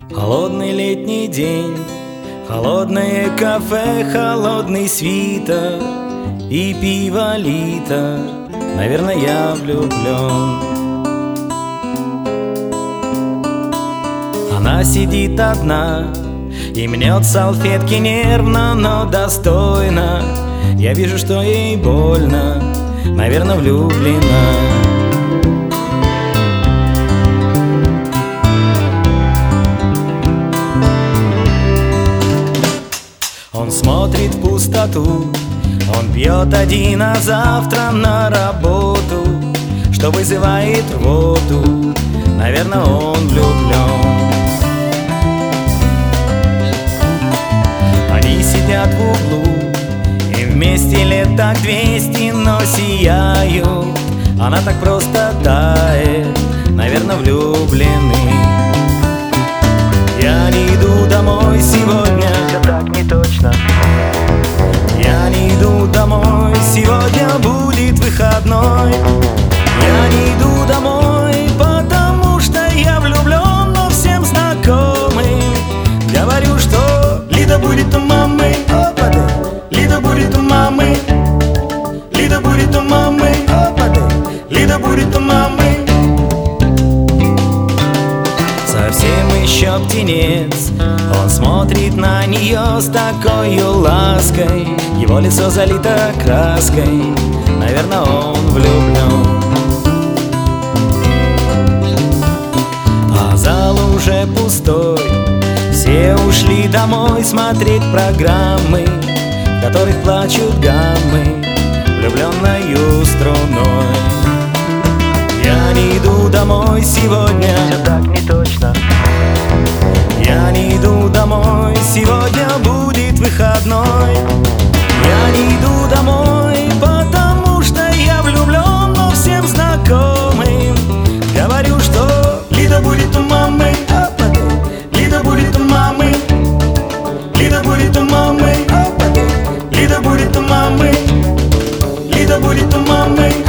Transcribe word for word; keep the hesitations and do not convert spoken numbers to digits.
Холодный летний день, холодное кафе, холодный свитер и пиво литр. Наверное, я влюблен. Она сидит одна и мнет салфетки нервно, но достойно. Я вижу, что ей больно, наверное, влюблена. Он смотрит в пустоту, он пьет один, а завтра на работу, что вызывает рвоту. Наверное, он влюблен. Они сидят в углу и вместе лет так двести, но сияют. Она так просто тает, наверное, влюблены. Я не иду домой сегодня, все так не точно. я не иду домой, сегодня будет выходной. Я не иду домой, потому что я влюблен, но всем знакомый. Говорю, что Лида будет у мамы, опады, Лида будет у мамы, Лида будет у мамы, опады, Лида будет у мамы. Совсем еще птенец, он смотрит на нее с такой лаской. Его лицо залито краской, наверное, он влюблен. А зал уже пустой, все ушли домой смотреть программы, в которых плачут гаммы влюбленною струной. Я не иду домой сегодня, Все так не точно. я не иду домой, сегодня будет выходной. Я не иду домой, потому что я влюблен, но всем знакомым. Говорю, что Лида будет у мамы, опады, Лида будет у мамы, Лида будет у мамы, опады, Лида будет у мамы, Лида будет у мамы.